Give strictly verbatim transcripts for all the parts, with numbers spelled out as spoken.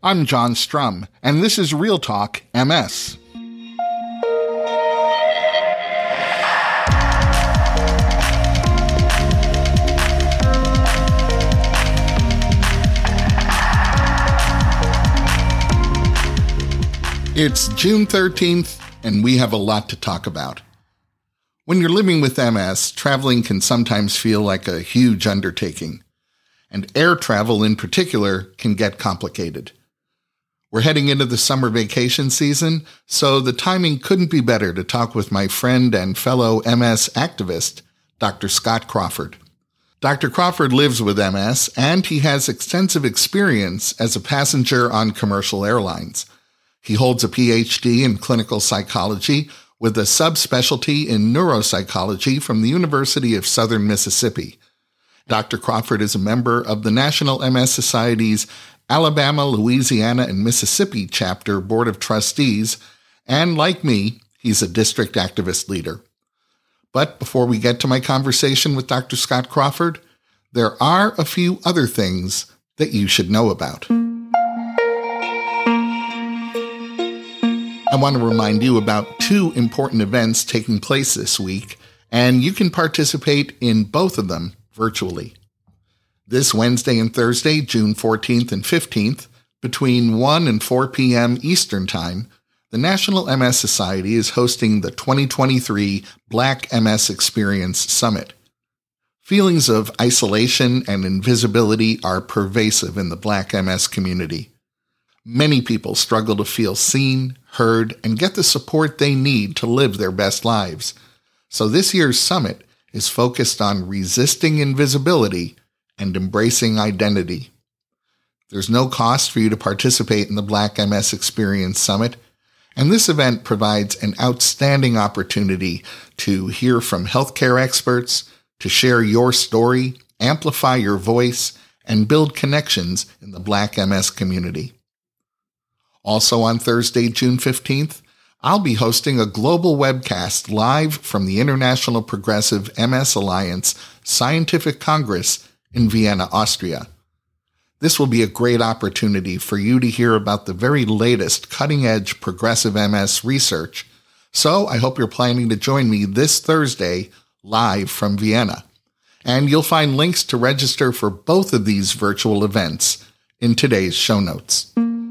I'm John Strum, and this is Real Talk M S. It's June thirteenth, and we have a lot to talk about. When you're living with M S, traveling can sometimes feel like a huge undertaking, and air travel in particular can get complicated. We're heading into the summer vacation season, so the timing couldn't be better to talk with my friend and fellow M S activist, Doctor Scott Crawford. Doctor Crawford lives with M S, and he has extensive experience as a passenger on commercial airlines. He holds a P H D in clinical psychology with a subspecialty in neuropsychology from the University of Southern Mississippi. Doctor Crawford is a member of the National M S Society's Alabama, Louisiana, and Mississippi Chapter Board of Trustees, and like me, he's a district activist leader. But before we get to my conversation with Doctor Scott Crawford, there are a few other things that you should know about. I want to remind you about two important events taking place this week, and you can participate in both of them virtually. This Wednesday and Thursday, June fourteenth and fifteenth, between one and four p.m. Eastern Time, the National M S Society is hosting the twenty twenty-three Black M S Experience Summit. Feelings of isolation and invisibility are pervasive in the Black M S community. Many people struggle to feel seen, heard, and get the support they need to live their best lives. So this year's summit is focused on resisting invisibility and embracing identity. There's no cost for you to participate in the Black M S Experience Summit, and this event provides an outstanding opportunity to hear from healthcare experts, to share your story, amplify your voice, and build connections in the Black M S community. Also on Thursday, June fifteenth, I'll be hosting a global webcast live from the International Progressive M S Alliance Scientific Congress in Vienna, Austria. This will be a great opportunity for you to hear about the very latest cutting-edge progressive M S research, so I hope you're planning to join me this Thursday live from Vienna. And you'll find links to register for both of these virtual events in today's show notes.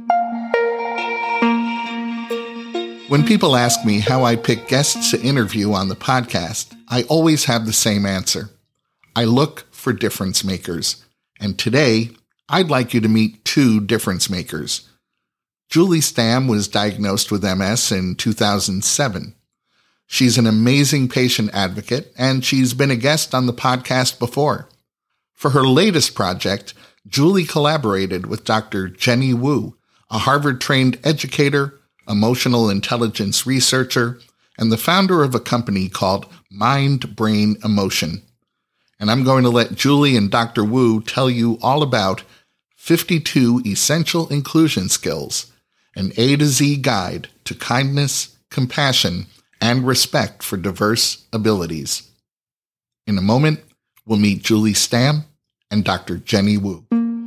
When people ask me how I pick guests to interview on the podcast, I always have the same answer. I look for difference makers. And today, I'd like you to meet two difference makers. Julie Stamm was diagnosed with M S in two thousand seven. She's an amazing patient advocate, and she's been a guest on the podcast before. For her latest project, Julie collaborated with Doctor Jenny Wu, a Harvard-trained educator, emotional intelligence researcher, and the founder of a company called Mind Brain Emotion. And I'm going to let Julie and Doctor Wu tell you all about fifty-two Essential Inclusion Skills, an A to Z guide to kindness, compassion, and respect for diverse abilities. In a moment, we'll meet Julie Stamm and Doctor Jenny Wu.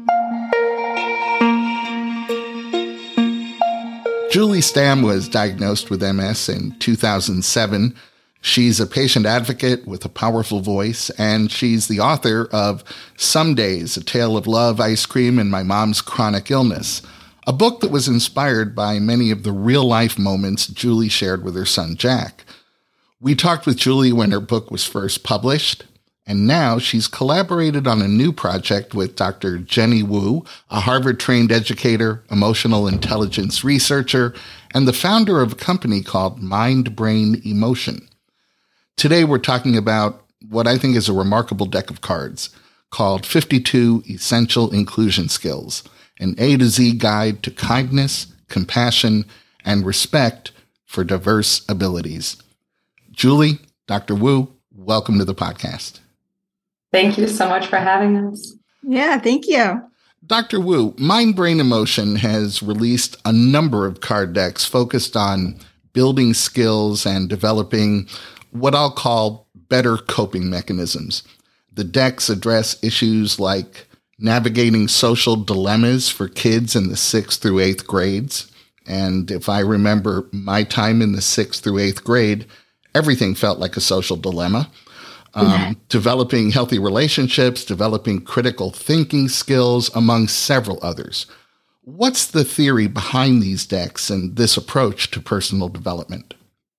Julie Stamm was diagnosed with M S in two thousand seven. She's a patient advocate with a powerful voice, and she's the author of Some Days, A Tale of Love, Ice Cream, and My Mom's Chronic Illness, a book that was inspired by many of the real-life moments Julie shared with her son, Jack. We talked with Julie when her book was first published, and now she's collaborated on a new project with Doctor Jenny Wu, a Harvard-trained educator, emotional intelligence researcher, and the founder of a company called Mind Brain Emotion. Today we're talking about what I think is a remarkable deck of cards called fifty-two Essential Inclusion Skills, an A to Z guide to kindness, compassion, and respect for diverse abilities. Julie, Doctor Wu, welcome to the podcast. Thank you so much for having us. Yeah, thank you. Doctor Wu, Mind Brain Emotion has released a number of card decks focused on building skills and developing what I'll call better coping mechanisms. The decks address issues like navigating social dilemmas for kids in the sixth through eighth grades. And if I remember my time in the sixth through eighth grade, everything felt like a social dilemma. Um, yeah. Developing healthy relationships, developing critical thinking skills, among several others. What's the theory behind these decks and this approach to personal development?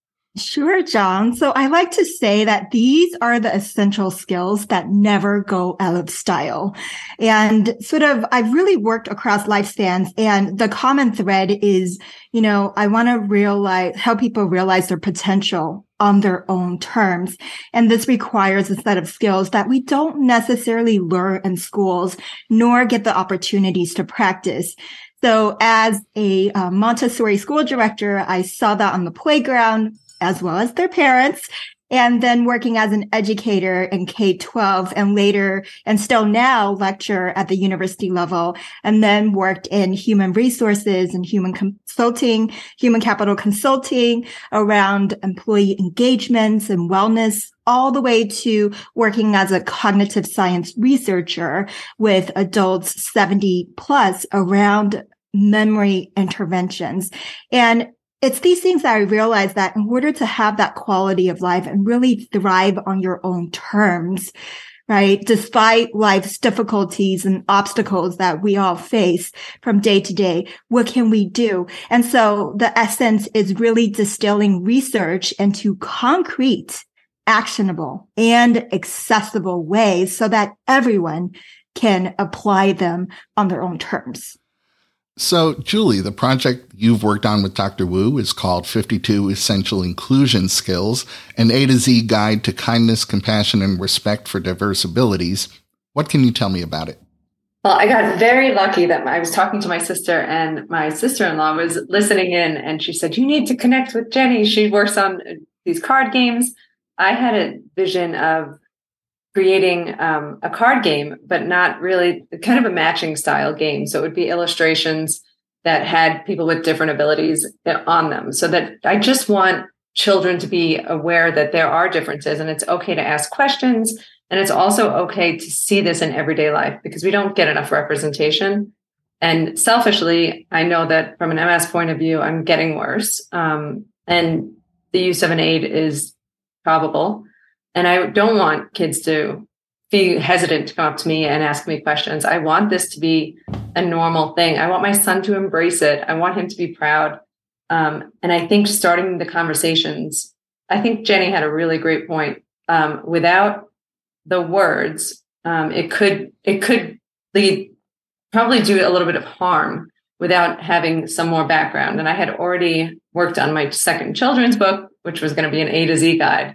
Sure, John. So I like to say that these are the essential skills that never go out of style. And sort of, I've really worked across lifespans, and the common thread is, you know, I want to realize, help people realize their potential on their own terms. And this requires a set of skills that we don't necessarily learn in schools, nor get the opportunities to practice. So as a uh, Montessori school director, I saw that on the playground, as well as their parents, and then working as an educator in K twelve, and later, and still now, lecture at the university level, and then worked in human resources and human consulting, human capital consulting around employee engagements and wellness, all the way to working as a cognitive science researcher with adults seventy plus around memory interventions. And it's these things that I realized that in order to have that quality of life and really thrive on your own terms, right, despite life's difficulties and obstacles that we all face from day to day, what can we do? And so the essence is really distilling research into concrete, actionable, and accessible ways so that everyone can apply them on their own terms. So, Julie, the project you've worked on with Doctor Wu is called fifty-two Essential Inclusion Skills, an A to Z guide to kindness, compassion, and respect for diverse abilities. What can you tell me about it? Well, I got very lucky that I was talking to my sister, and my sister-in-law was listening in, and she said, you need to connect with Jenny. She works on these card games. I had a vision of creating um, a card game, but not really kind of a matching style game. So it would be illustrations that had people with different abilities on them, so that I just want children to be aware that there are differences, and it's okay to ask questions. And it's also okay to see this in everyday life, because we don't get enough representation. And selfishly, I know that from an M S point of view, I'm getting worse. Um, and the use of an aid is probable. And I don't want kids to be hesitant to come up to me and ask me questions. I want this to be a normal thing. I want my son to embrace it. I want him to be proud. Um, and I think starting the conversations, I think Jenny had a really great point. Um, without the words, um, it could it could lead, probably do a little bit of harm without having some more background. And I had already worked on my second children's book, which was going to be an A to Z guide.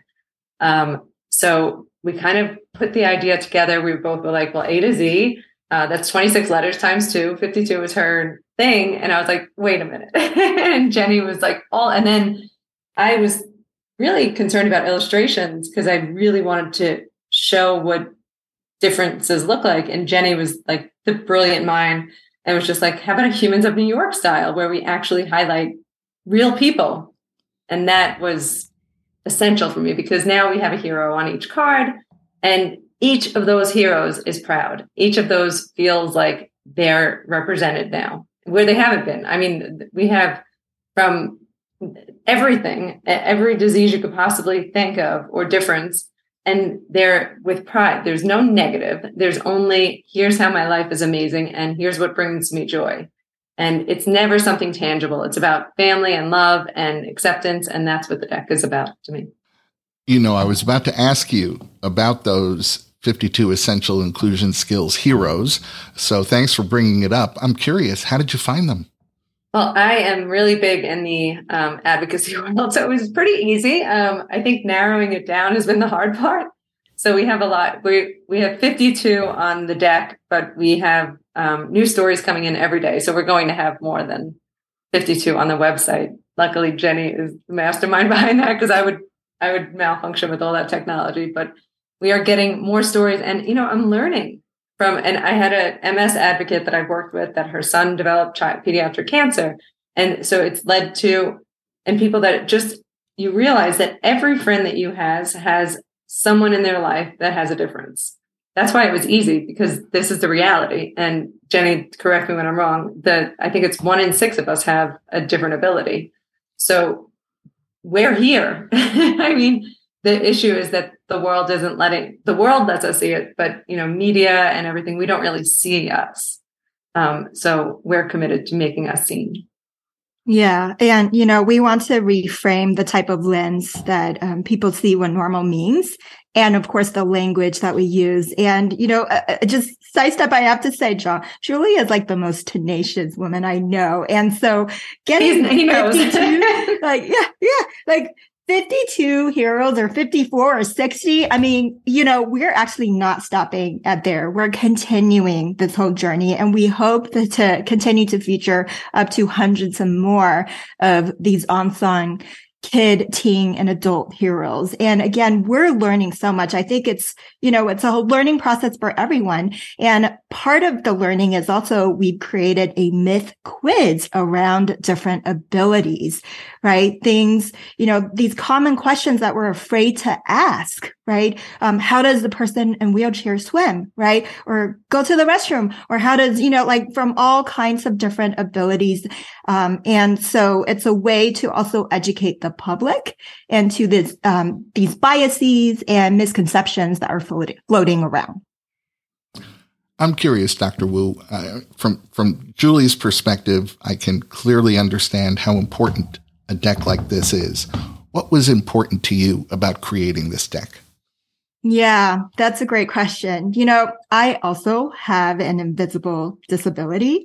Um, so we kind of put the idea together. We both were like, well, A to Z, uh, that's twenty-six letters times two. fifty-two was her thing. And I was like, wait a minute. And Jenny was like, all, and then I was really concerned about illustrations because I really wanted to show what differences look like. And Jenny was like the brilliant mind and was just like, how about a Humans of New York style where we actually highlight real people? And that was essential for me, because now we have a hero on each card, and each of those heroes is proud. Each of those feels like they're represented now where they haven't been. I mean, we have from everything, every disease you could possibly think of or difference, and they're with pride. There's no negative. There's only, here's how my life is amazing, and here's what brings me joy. And it's never something tangible. It's about family and love and acceptance. And that's what the deck is about to me. You know, I was about to ask you about those fifty-two Essential Inclusion Skills heroes. So thanks for bringing it up. I'm curious, how did you find them? Well, I am really big in the um, advocacy world, so it was pretty easy. Um, I think narrowing it down has been the hard part. So we have a lot. We we have fifty-two on the deck, but we have um, new stories coming in every day. So we're going to have more than fifty-two on the website. Luckily, Jenny is the mastermind behind that, because I would I would malfunction with all that technology. But we are getting more stories, and you know, I'm learning from. And I had a M S advocate that I've worked with that her son developed child, pediatric cancer, and so it's led to, and people that just, you realize that every friend that you has has someone in their life that has a difference. that's why it was easy, because this is the reality. And Jenny, correct me when I'm wrong, that I think it's one in six of us have a different ability. So we're here. I mean, the issue is that the world isn't letting, the world lets us see it, but, you know, media and everything, we don't really see us. Um, so we're committed to making us seen. Yeah. And, you know, we want to reframe the type of lens that um, people see what normal means. And of course, the language that we use. And, you know, uh, just sidestep, I have to say, John, Julie is like the most tenacious woman I know. And so getting he knows. fifty-two, like, yeah, yeah, like fifty-two heroes or fifty-four or sixty. I mean, you know, we're actually not stopping at there. We're continuing this whole journey, and we hope that to continue to feature up to hundreds and more of these unsung kid, teen, and adult heroes. And again, we're learning so much. I think it's, you know, it's a whole learning process for everyone. And part of the learning is also we've created a myth quiz around different abilities, right? Things, you know, these common questions that we're afraid to ask, right? Um, how does the person in wheelchair swim, right? Or go to the restroom? Or how does, you know, like from all kinds of different abilities. Um, and so it's a way to also educate the public and to this, um, these biases and misconceptions that are floating, floating around. I'm curious, Doctor Wu, uh, from, from Julie's perspective, I can clearly understand how important a deck like this is. What was important to you about creating this deck? Yeah, that's a great question. You know, I also have an invisible disability.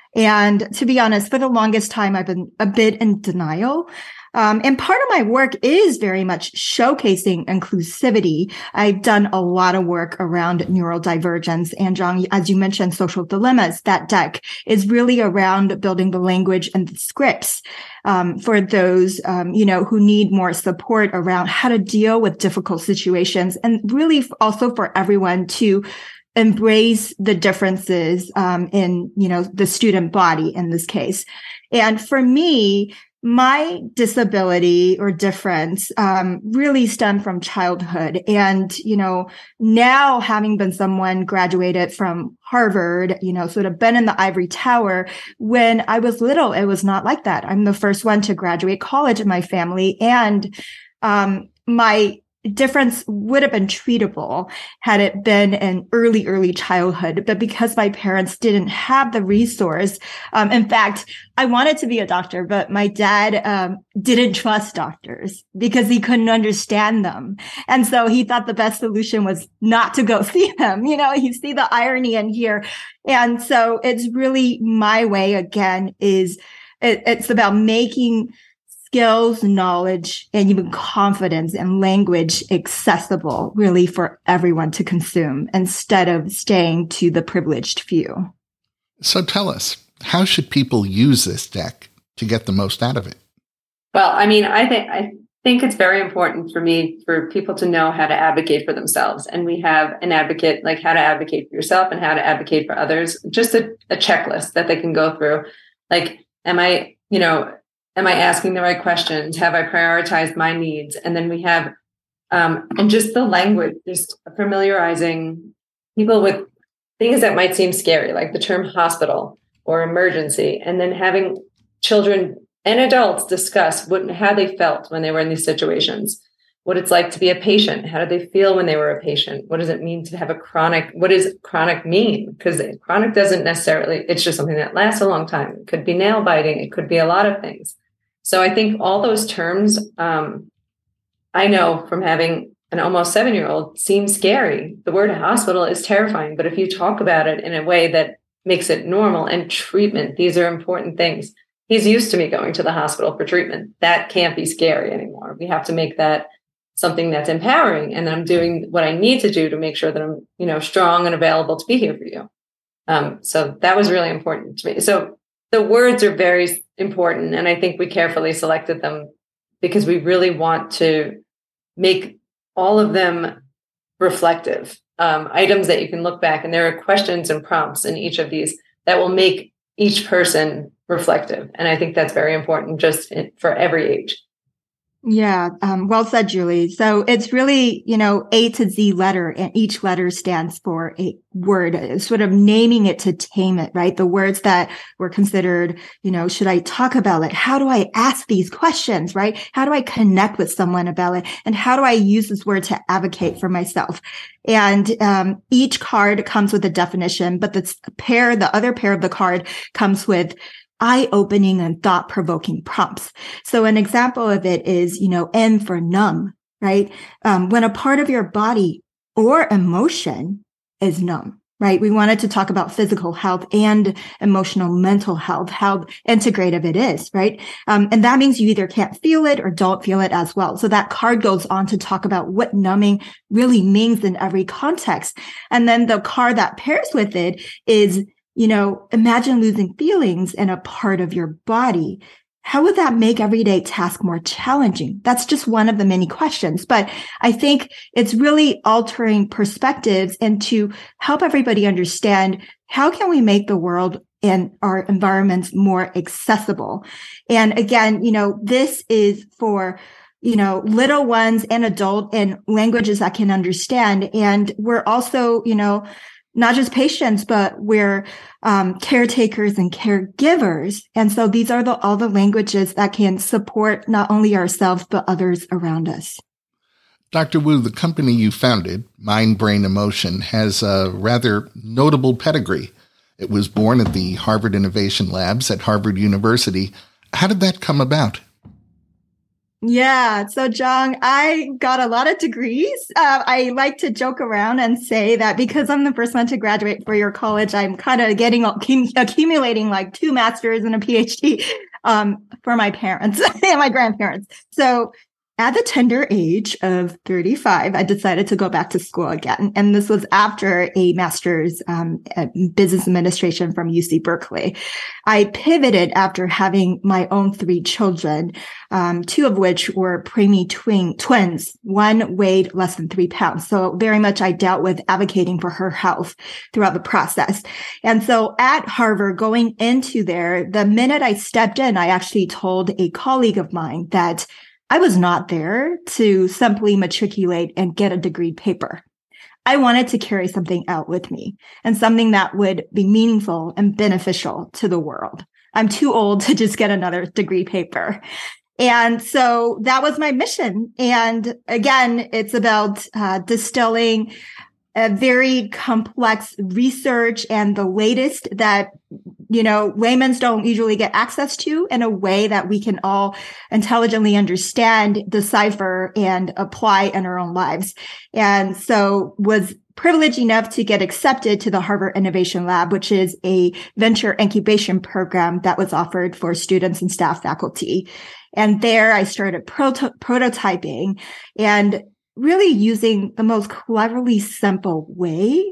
And to be honest, for the longest time, I've been a bit in denial. Um, and part of my work is very much showcasing inclusivity. I've done a lot of work around neurodivergence. And John, as you mentioned, social dilemmas, that deck is really around building the language and the scripts um, for those, um, you know, who need more support around how to deal with difficult situations, and really also for everyone to embrace the differences um, in, you know, the student body in this case. And for me, my disability or difference um, really stemmed from childhood. And, you know, now having been someone graduated from Harvard, you know, sort of been in the ivory tower, when I was little, it was not like that. I'm the first one to graduate college in my family. And um, my difference would have been treatable had it been in early, early childhood. But because my parents didn't have the resource, um, in fact, I wanted to be a doctor, but my dad um, didn't trust doctors because he couldn't understand them. And so he thought the best solution was not to go see them. You know, you see the irony in here. And so it's really my way, again, is it, it's about making skills, knowledge, and even confidence and language accessible really for everyone to consume instead of staying to the privileged few. So tell us, how should people use this deck to get the most out of it? Well, I mean, I think I think it's very important for me for people to know how to advocate for themselves. And we have an advocate, like how to advocate for yourself and how to advocate for others, just a, a checklist that they can go through. Like, am I, you know, am I asking the right questions? Have I prioritized my needs? And then we have, um, and just the language, just familiarizing people with things that might seem scary, like the term hospital or emergency, and then having children and adults discuss what, how they felt when they were in these situations, what it's like to be a patient. How did they feel when they were a patient? What does it mean to have a chronic, what does chronic mean? Because chronic doesn't necessarily, it's just something that lasts a long time. It could be nail biting. It could be a lot of things. So I think all those terms, um, I know from having an almost seven-year-old, seem scary. The word hospital is terrifying, but if you talk about it in a way that makes it normal, and treatment, these are important things. He's used to me going to the hospital for treatment. That can't be scary anymore. We have to make that something that's empowering, and I'm doing what I need to do to make sure that I'm, you know, strong and available to be here for you. Um, so that was really important to me. So the words are very important, and I think we carefully selected them because we really want to make all of them reflective um, items that you can look back, and there are questions and prompts in each of these that will make each person reflective. And I think that's very important just in, for every age. Yeah, um, well said, Julie. So it's really, you know, A to Z letter, and each letter stands for a word, sort of naming it to tame it, right? The words that were considered, you know, should I talk about it? How do I ask these questions, right? How do I connect with someone about it? And how do I use this word to advocate for myself? And um, each card comes with a definition, but the pair, the other pair of the card comes with eye-opening and thought-provoking prompts. So an example of it is, you know, N for numb, right? Um, when a part of your body or emotion is numb, right? We wanted to talk about physical health and emotional mental health, how integrative it is, right? Um, and that means you either can't feel it or don't feel it as well. So that card goes on to talk about what numbing really means in every context. And then the card that pairs with it is, you know, imagine losing feelings in a part of your body. How would that make everyday tasks more challenging? That's just one of the many questions. But I think it's really altering perspectives and to help everybody understand how can we make the world and our environments more accessible. And again, you know, this is for, you know, little ones and adult and languages that can understand. And we're also, you know, not just patients, but we're um, caretakers and caregivers. And so these are the, all the languages that can support not only ourselves, but others around us. Doctor Wu, the company you founded, Mind, Brain, Emotion, has a rather notable pedigree. It was born at the Harvard Innovation Labs at Harvard University. How did that come about? Yeah. So, John, I got a lot of degrees. Uh, I like to joke around and say that because I'm the first one to graduate for your college, I'm kind of getting accumulating like two masters and a PhD um, for my parents and my grandparents. So at the tender age of thirty-five, I decided to go back to school again. And this was after a master's um, in business administration from U C Berkeley. I pivoted after having my own three children, um, two of which were preemie twin, twins. One weighed less than three pounds. So very much I dealt with advocating for her health throughout the process. And so at Harvard, going into there, the minute I stepped in, I actually told a colleague of mine that I was not there to simply matriculate and get a degree paper. I wanted to carry something out with me and something that would be meaningful and beneficial to the world. I'm too old to just get another degree paper. And so that was my mission. And again, it's about uh, distilling a very complex research and the latest that, you know, laymen's don't usually get access to in a way that we can all intelligently understand, decipher, and apply in our own lives. And so was privileged enough to get accepted to the Harvard Innovation Lab, which is a venture incubation program that was offered for students and staff faculty. And there I started proto- prototyping and really using the most cleverly simple way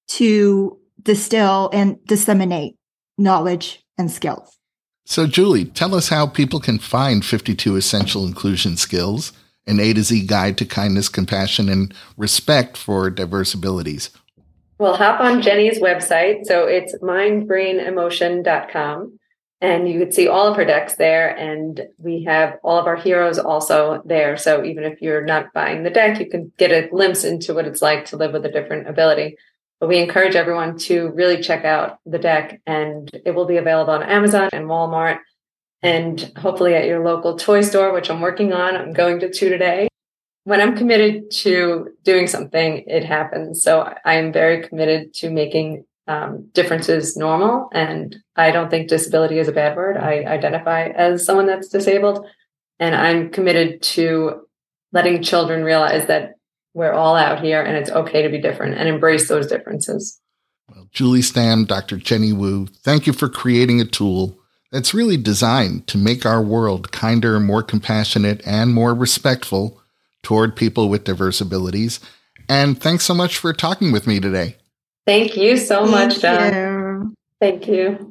to distill and disseminate knowledge and skills. So, Julie, tell us how people can find fifty-two Essential Inclusion Skills, an A to Z guide to kindness, compassion, and respect for diverse abilities. Well, hop on Jenny's website. So it's mind brain emotion dot com. And you could see all of her decks there. And we have all of our heroes also there. So even if you're not buying the deck, you can get a glimpse into what it's like to live with a different ability. But we encourage everyone to really check out the deck, and it will be available on Amazon and Walmart and hopefully at your local toy store, which I'm working on. I'm going to two today. When I'm committed to doing something, it happens. So I am very committed to making um, differences normal. And I don't think disability is a bad word. I identify as someone that's disabled. And I'm committed to letting children realize that we're all out here and it's okay to be different and embrace those differences. Well, Julie Stamm, Doctor Jenny Wu, thank you for creating a tool that's really designed to make our world kinder, more compassionate, and more respectful toward people with diverse abilities. And thanks so much for talking with me today. Thank you so much, Thank John. you. Thank you.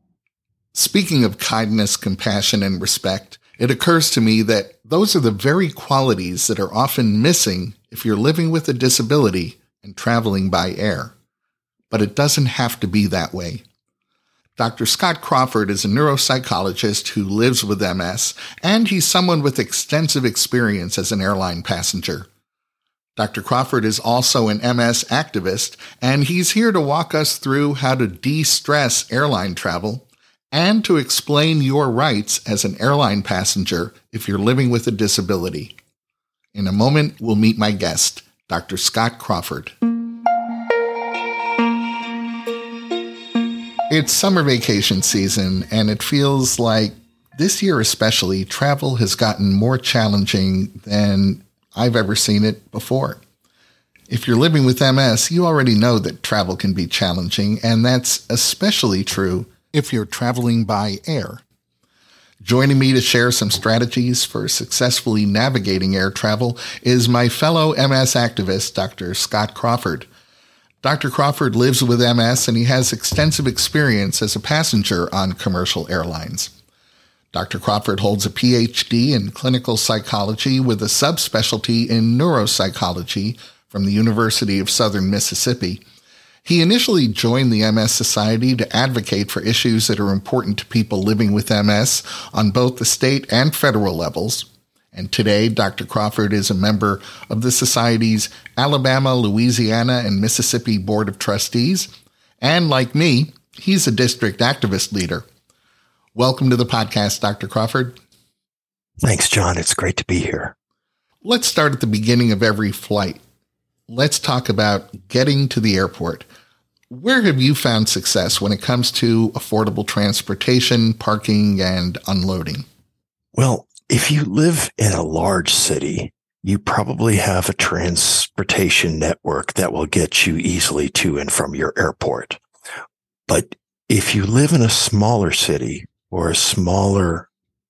Speaking of kindness, compassion, and respect, it occurs to me that those are the very qualities that are often missing if you're living with a disability and traveling by air. But it doesn't have to be that way. Doctor Scott Crawford is a neuropsychologist who lives with M S, and he's someone with extensive experience as an airline passenger. Doctor Crawford is also an M S activist, and he's here to walk us through how to de-stress airline travel and to explain your rights as an airline passenger if you're living with a disability. In a moment, we'll meet my guest, Doctor Scott Crawford. It's summer vacation season, and it feels like this year especially, travel has gotten more challenging than I've ever seen it before. If you're living with M S, you already know that travel can be challenging, and that's especially true if you're traveling by air. Joining me to share some strategies for successfully navigating air travel is my fellow M S activist, Doctor Scott Crawford. Doctor Crawford lives with M S, and he has extensive experience as a passenger on commercial airlines. Doctor Crawford holds a P H D in clinical psychology with a subspecialty in neuropsychology from the University of Southern Mississippi. He initially joined the M S Society to advocate for issues that are important to people living with M S on both the state and federal levels. And today, Doctor Crawford is a member of the Society's Alabama, Louisiana, and Mississippi Board of Trustees. And like me, he's a district activist leader. Welcome to the podcast, Doctor Crawford. Thanks, John. It's great to be here. Let's start at the beginning of every flight. Let's talk about getting to the airport. Where have you found success when it comes to affordable transportation, parking, and unloading? Well, if you live in a large city, you probably have a transportation network that will get you easily to and from your airport. But if you live in a smaller city or a smaller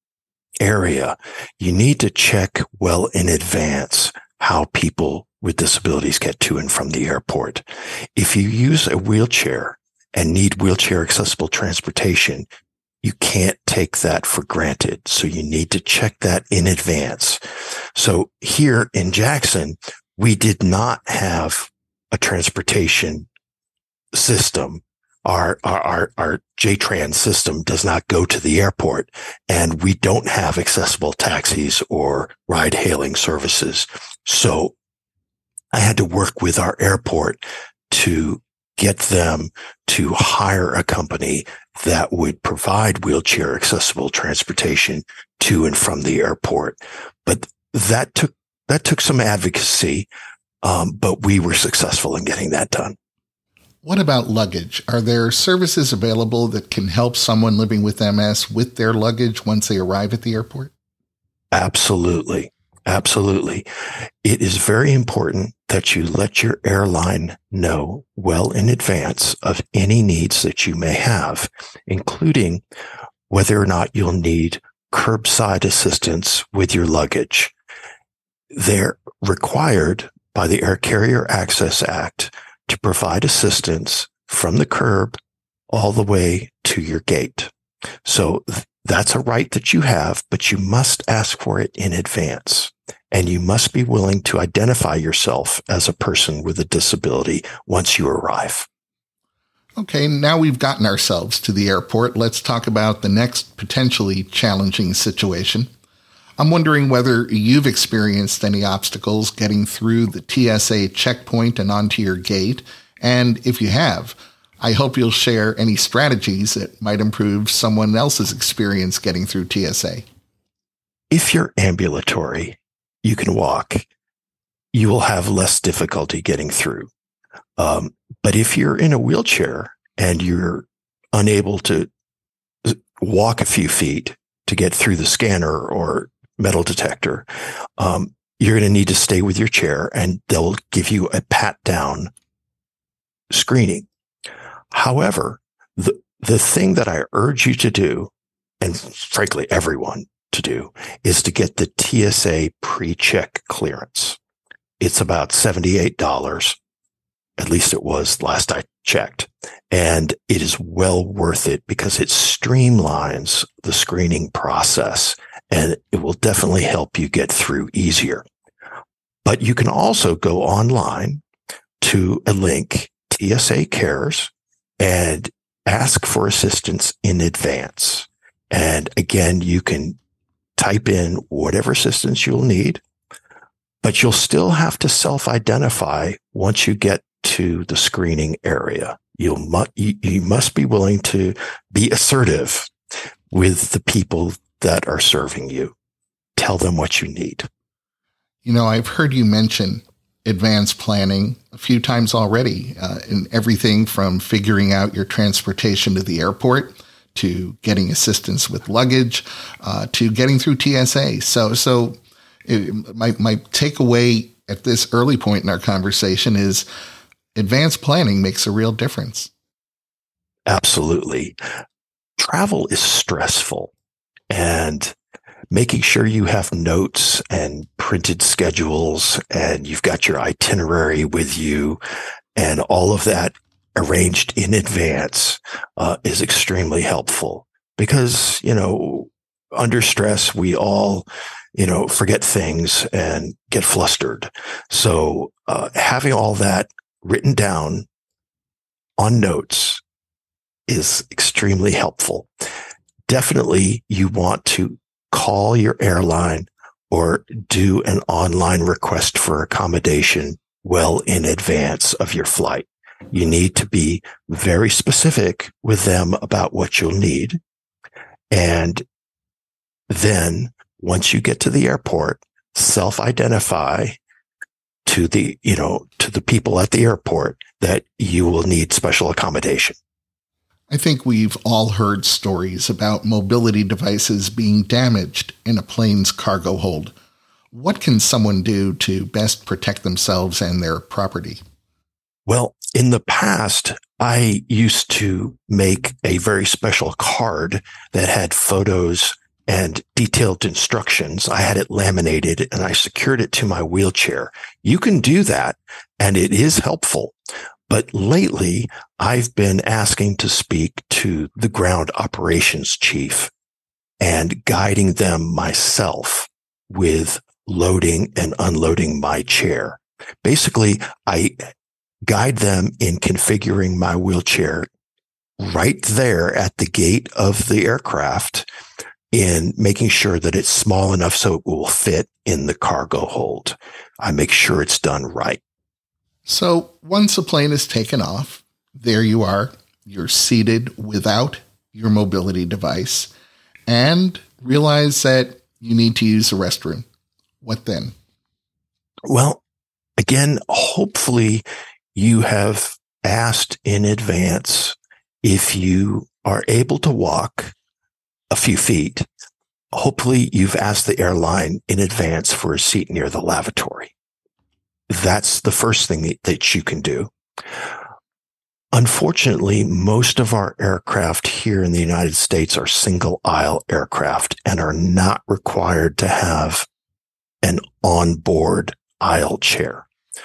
area, you need to check well in advance how people with disabilities get to and from the airport. If you use a wheelchair and need wheelchair accessible transportation, you can't take that for granted. So you need to check that in advance. So here in Jackson, we did not have a transportation system. Our, our, our, our J TRAN system does not go to the airport, and we don't have accessible taxis or ride hailing services. So I had to work with our airport to get them to hire a company that would provide wheelchair accessible transportation to and from the airport. But that took, that took some advocacy. Um, but we were successful in getting that done. What about luggage? Are there services available that can help someone living with M S with their luggage once they arrive at the airport? Absolutely. Absolutely. It is very important that you let your airline know well in advance of any needs that you may have, including whether or not you'll need curbside assistance with your luggage. They're required by the Air Carrier Access Act to provide assistance from the curb all the way to your gate. So th- that's a right that you have, but you must ask for it in advance. And you must be willing to identify yourself as a person with a disability once you arrive. Okay, now we've gotten ourselves to the airport. Let's talk about the next potentially challenging situation. I'm wondering whether you've experienced any obstacles getting through the T S A checkpoint and onto your gate. And if you have, I hope you'll share any strategies that might improve someone else's experience getting through T S A. If you're ambulatory, you can walk, you will have less difficulty getting through. Um, but if you're in a wheelchair and you're unable to walk a few feet to get through the scanner or metal detector, um, you're going to need to stay with your chair, and they'll give you a pat down screening. However, the, the thing that I urge you to do, and frankly, everyone to do, is to get the T S A pre-check clearance. It's about seventy-eight dollars. At least it was last I checked. And it is well worth it because it streamlines the screening process, and it will definitely help you get through easier. But you can also go online to a link, T S A Cares, and ask for assistance in advance. And again, you can type in whatever assistance you'll need, but you'll still have to self-identify once you get to the screening area. You'll mu- you, you must be willing to be assertive with the people that are serving you. Tell them what you need. You know, I've heard you mention advanced planning a few times already, uh, in everything from figuring out your transportation to the airport to getting assistance with luggage, uh, to getting through T S A. So, so it, my, my takeaway at this early point in our conversation is advanced planning makes a real difference. Absolutely. Travel is stressful, and making sure you have notes and printed schedules and you've got your itinerary with you and all of that arranged in advance uh, is extremely helpful, because, you know, under stress, we all, you know, forget things and get flustered. So uh, having all that written down on notes is extremely helpful. Definitely, you want to call your airline or do an online request for accommodation well in advance of your flight. You need to be very specific with them about what you'll need. And then once you get to the airport, self-identify to the, you know, to the people at the airport that you will need special accommodation. I think we've all heard stories about mobility devices being damaged in a plane's cargo hold. What can someone do to best protect themselves and their property? Well, in the past, I used to make a very special card that had photos and detailed instructions. I had it laminated and I secured it to my wheelchair. You can do that, and it is helpful. But lately, I've been asking to speak to the ground operations chief and guiding them myself with loading and unloading my chair. Basically, I guide them in configuring my wheelchair right there at the gate of the aircraft, in making sure that it's small enough so it will fit in the cargo hold. I make sure it's done right. So once a plane is taken off, there you are, you're seated without your mobility device, and realize that you need to use the restroom. What then? Well, again, hopefully you have asked in advance if you are able to walk a few feet. Hopefully you've asked the airline in advance for a seat near the lavatory. That's the first thing that you can do. Unfortunately, most of our aircraft here in the United States are single aisle aircraft and are not required to have an onboard aisle chair.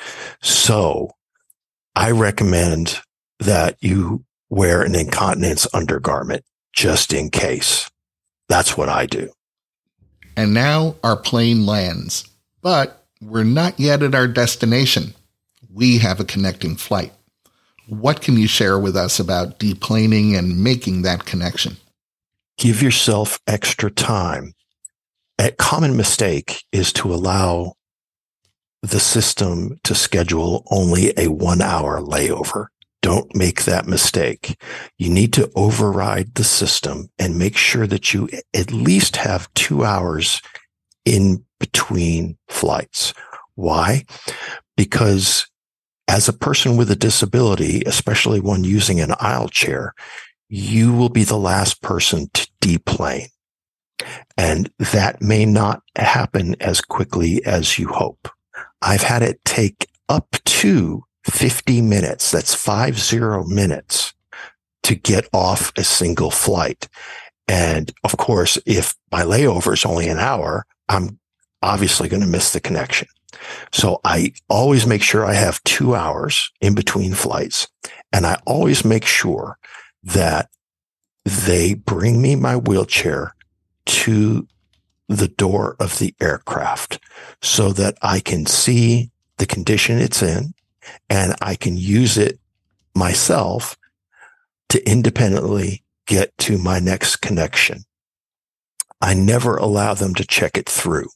So I recommend that you wear an incontinence undergarment just in case. That's what I do. And now our plane lands, but we're not yet at our destination. We have a connecting flight. What can you share with us about deplaning and making that connection? Give yourself extra time. A common mistake is to allow the system to schedule only a one hour layover. Don't make that mistake. You need to override the system and make sure that you at least have two hours in between flights. Why? Because as a person with a disability, especially one using an aisle chair, you will be the last person to deplane. And that may not happen as quickly as you hope. I've had it take up to fifty minutes. That's five zero minutes to get off a single flight. And of course, if my layover is only an hour, I'm obviously going to miss the connection. So I always make sure I have two hours in between flights. And I always make sure that they bring me my wheelchair to the door of the aircraft so that I can see the condition it's in and I can use it myself to independently get to my next connection. I never allow them to check it through.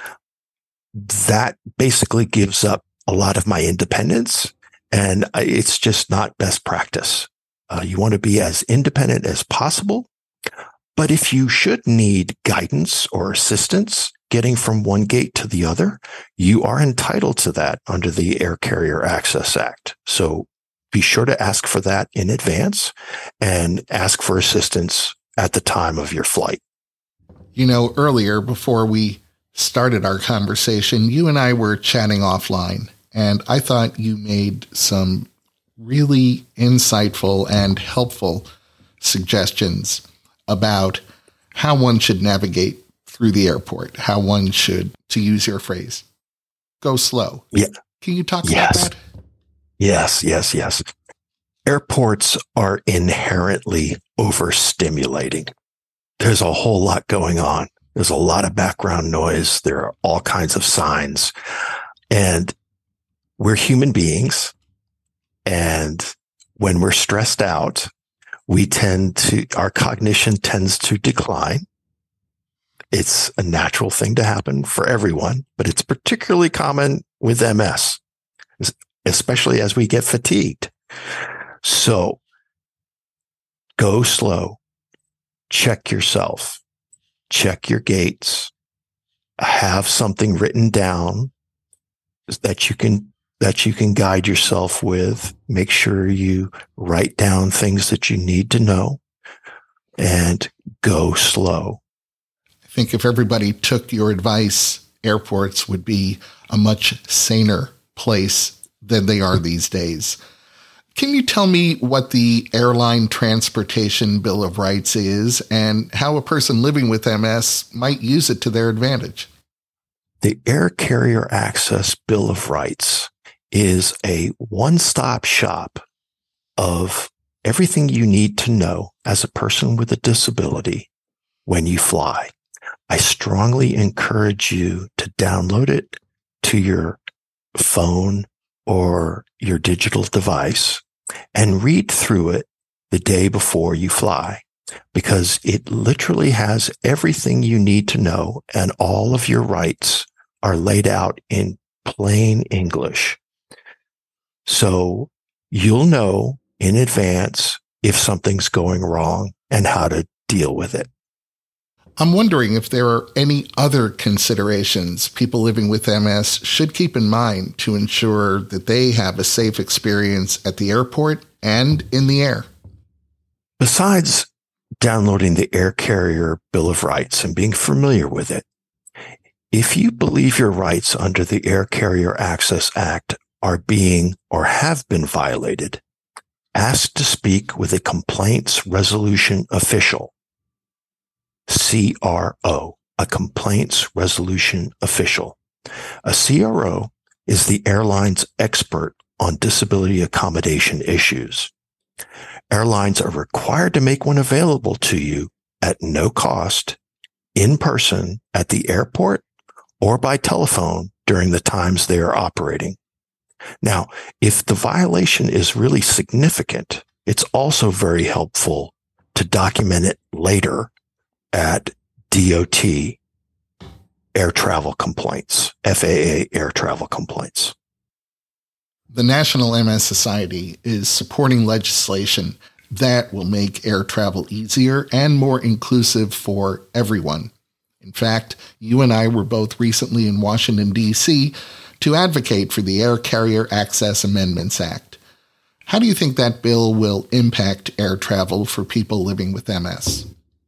That basically gives up a lot of my independence, and it's just not best practice. Uh, you want to be as independent as possible, but if you should need guidance or assistance getting from one gate to the other, you are entitled to that under the Air Carrier Access Act. So be sure to ask for that in advance and ask for assistance at the time of your flight. You know, earlier, before we started our conversation, you and I were chatting offline, and I thought you made some really insightful and helpful suggestions about how one should navigate through the airport, how one should, to use your phrase, go slow. Yeah. Can you talk yes. about that? Yes, yes, yes. Airports are inherently overstimulating. There's a whole lot going on. There's a lot of background noise. There are all kinds of signs. And we're human beings. And when we're stressed out, we tend to, our cognition tends to decline. It's a natural thing to happen for everyone, but it's particularly common with M S, especially as we get fatigued. So go slow. Check yourself, check your gates, have something written down that you can, that you can guide yourself with. Make sure you write down things that you need to know and go slow. I think if everybody took your advice, airports would be a much saner place than they are these days. Can you tell me what the Airline Transportation Bill of Rights is and how a person living with M S might use it to their advantage? The Air Carrier Access Bill of Rights is a one-stop shop of everything you need to know as a person with a disability when you fly. I strongly encourage you to download it to your phone or your digital device and read through it the day before you fly, because it literally has everything you need to know, and all of your rights are laid out in plain English. So you'll know in advance if something's going wrong and how to deal with it. I'm wondering if there are any other considerations people living with M S should keep in mind to ensure that they have a safe experience at the airport and in the air. Besides downloading the Air Carrier Bill of Rights and being familiar with it, if you believe your rights under the Air Carrier Access Act are being or have been violated, ask to speak with a complaints resolution official. C R O, a complaints resolution official. A C R O is the airline's expert on disability accommodation issues. Airlines are required to make one available to you at no cost, in person at the airport or by telephone during the times they are operating. Now, if the violation is really significant, it's also very helpful to document it later at D O T air travel complaints, F A A air travel complaints. The National M S Society is supporting legislation that will make air travel easier and more inclusive for everyone. In fact, you and I were both recently in Washington, D C to advocate for the Air Carrier Access Amendments Act. How do you think that bill will impact air travel for people living with M S?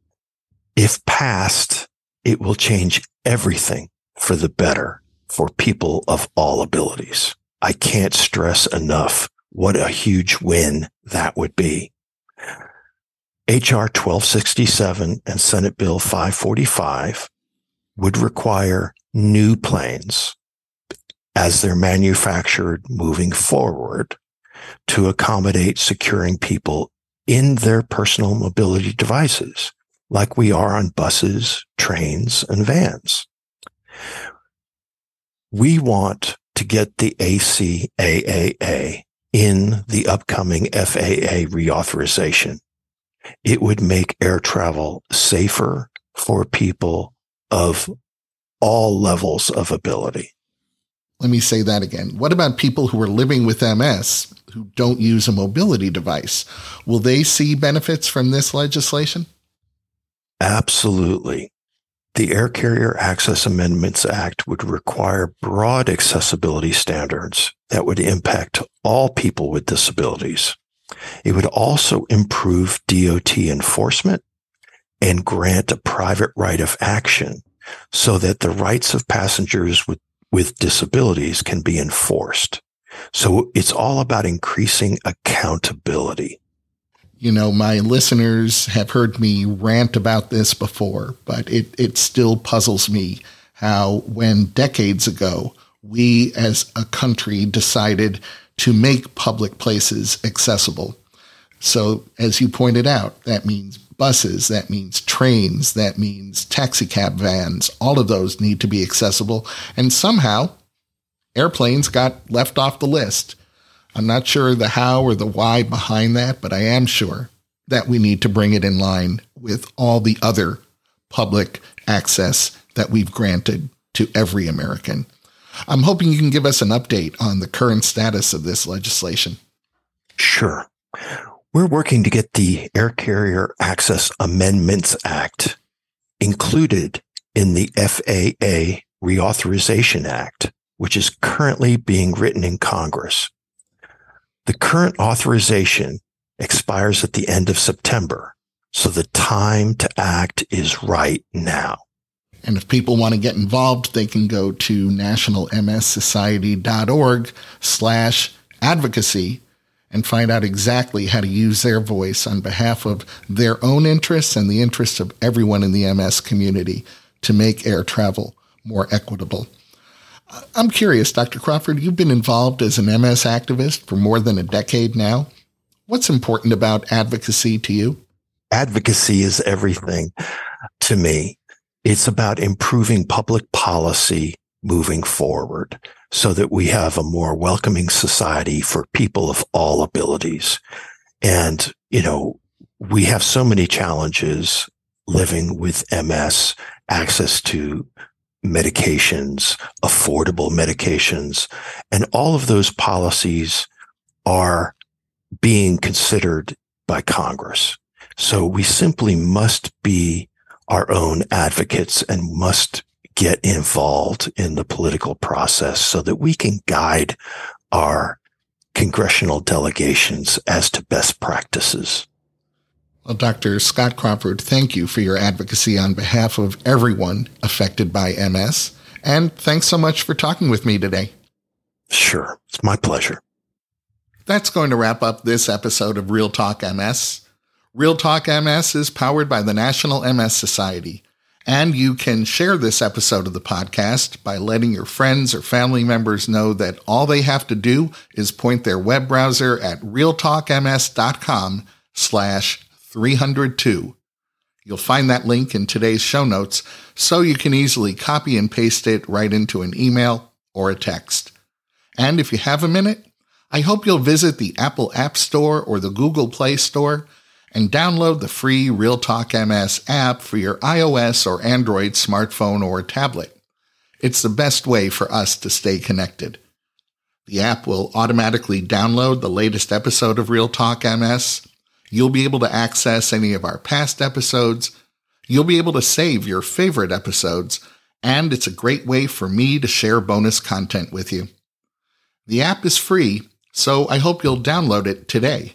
If passed, it will change everything for the better for people of all abilities. I can't stress enough what a huge win that would be. H R twelve sixty-seven and Senate Bill five forty-five would require new planes as they're manufactured moving forward to accommodate securing people in their personal mobility devices, like we are on buses, trains, and vans. We want to get the A C A A A in the upcoming F A A reauthorization. It would make air travel safer for people of all levels of ability. Let me say that again. What about people who are living with M S who don't use a mobility device? Will they see benefits from this legislation? Absolutely. The Air Carrier Access Amendments Act would require broad accessibility standards that would impact all people with disabilities. It would also improve D O T enforcement and grant a private right of action so that the rights of passengers with, with disabilities can be enforced. So it's all about increasing accountability. You know, my listeners have heard me rant about this before, but it, it still puzzles me how when decades ago we as a country decided to make public places accessible. So as you pointed out, that means buses, that means trains, that means taxi cab vans. All of those need to be accessible. And somehow airplanes got left off the list. I'm not sure the how or the why behind that, but I am sure that we need to bring it in line with all the other public access that we've granted to every American. I'm hoping you can give us an update on the current status of this legislation. Sure. We're working to get the Air Carrier Access Amendments Act included in the F A A Reauthorization Act, which is currently being written in Congress. The current authorization expires at the end of September, so the time to act is right now. And if people want to get involved, they can go to nationalmssociety.org slash advocacy and find out exactly how to use their voice on behalf of their own interests and the interests of everyone in the M S community to make air travel more equitable. I'm curious, Doctor Crawford, you've been involved as an M S activist for more than a decade now. What's important about advocacy to you? Advocacy is everything to me. It's about improving public policy moving forward so that we have a more welcoming society for people of all abilities. And, you know, we have so many challenges living with M S, access to medications, affordable medications, and all of those policies are being considered by Congress. So we simply must be our own advocates and must get involved in the political process so that we can guide our congressional delegations as to best practices. Well, Doctor Scott Crawford, thank you for your advocacy on behalf of everyone affected by M S. And thanks so much for talking with me today. Sure. It's my pleasure. That's going to wrap up this episode of Real Talk M S. Real Talk M S is powered by the National M S Society, and you can share this episode of the podcast by letting your friends or family members know that all they have to do is point their web browser at realtalkms.com slash 302. You'll find that link in today's show notes, so you can easily copy and paste it right into an email or a text. And if you have a minute, I hope you'll visit the Apple App Store or the Google Play Store and download the free Real Talk M S app for your iOS or Android smartphone or tablet. It's the best way for us to stay connected. The app will automatically download the latest episode of Real Talk M S. You'll be able to access any of our past episodes. You'll be able to save your favorite episodes, and it's a great way for me to share bonus content with you. The app is free, so I hope you'll download it today.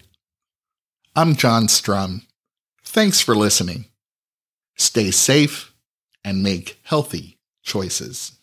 I'm John Strum. Thanks for listening. Stay safe and make healthy choices.